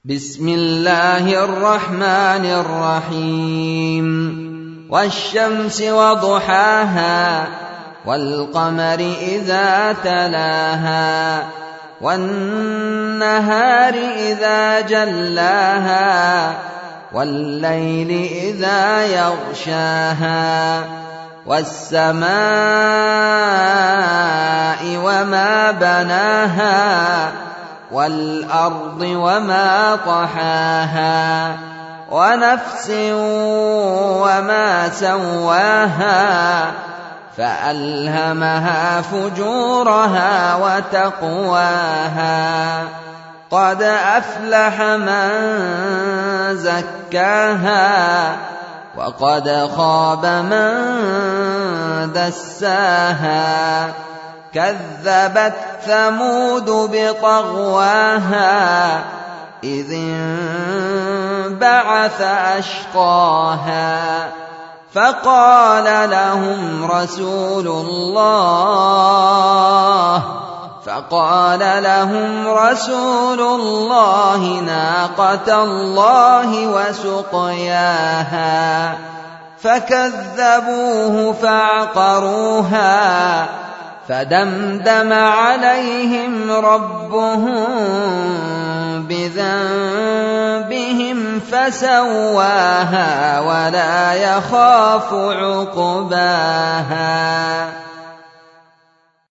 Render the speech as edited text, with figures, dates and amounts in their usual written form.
بسم الله الرحمن الرحيم والشمس وضحاها والقمر إذا تلاها والنهار إذا جلاها والليل إذا يغشاها والسماء وما بناها والأرض وما طحاها ونفس وما سواها فألهمها فجورها وتقواها قد أفلح من زكاها وقد خاب من دساها كذبت ثمود بطغواها إذ انبعث أشقاها فقال لهم رسول الله ناقة الله وسقياها فكذبوه فعقروها فدمدم عليهم ربهم بذنبهم فسواها ولا يخاف عقباها.